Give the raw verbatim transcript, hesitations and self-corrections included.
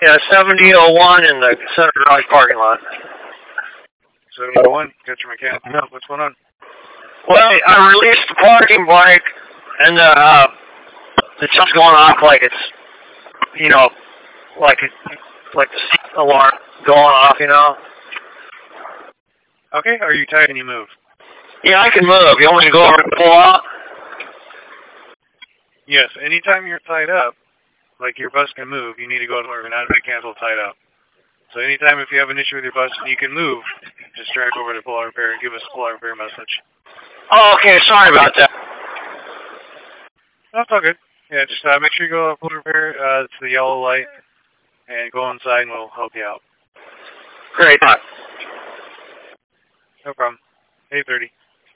Yeah, seventy oh one in the Center Drive parking lot. seventy oh one, got your mechanic. No, what's going on? Well, I released the parking brake, and the, uh, it's just going off like it's, you know, like it, like the seat alarm going off, you know. Okay, are you tight? Can you move? Yeah, I can move. You want me to go over and pull out? Yes, anytime you're tied up, like your bus can move, you need to go over and not be canceled tied up. So anytime if you have an issue with your bus, you can move. Just drive over to Pull-Out Repair and give us a Pull-Out Repair message. Oh, okay. Sorry about that. That's all good. Yeah, just uh, make sure you go to Pull-Out Repair. Uh, it's the yellow light. And go inside and we'll help you out. Great. No problem. eight thirty.